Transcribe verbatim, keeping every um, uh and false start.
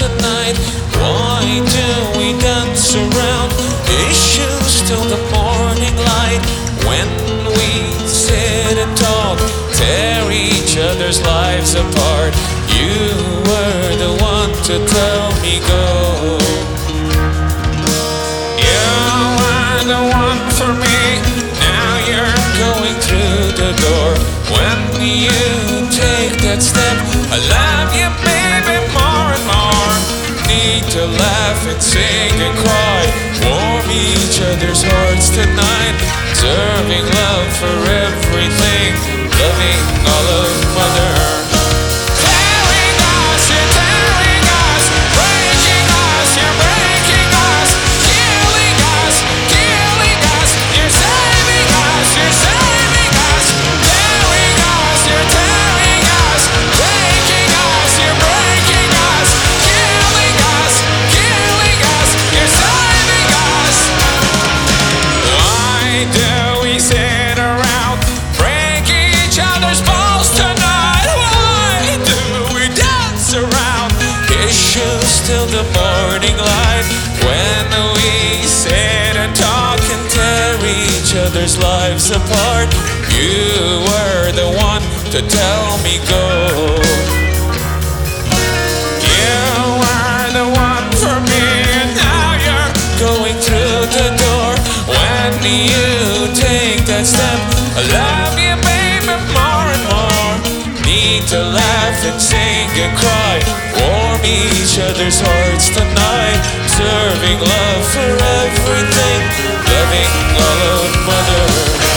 tonight? Why do we dance around issues till the morning light? When we sit and talk, tear each other's lives apart. You were the one to tell me go. You were the one for me. Now you're going through the door. When you take that step, I love you, baby, more and more. Need to laugh and sing and cry, warm each other's hearts tonight. Serving love for everything, loving all of Mother. Tearing us, you're tearing us, breaking us, you're breaking us, killing us, killing us, you're saving us, you're saving us. Tearing us, you're tearing us, breaking us, you're breaking us, killing us, killing us, you're saving us. Why do we sit around, break each other's balls tonight? Why do we dance around issues till the morning light? When we sit and talk and tear each other's lives apart. You were the one to tell me go. You were the one for me, and now you're going through the door. When you take that step, I love you, baby, more and more. Need to laugh and sing and cry, warm each other's hearts tonight. Serving love for everything, loving all of Mother.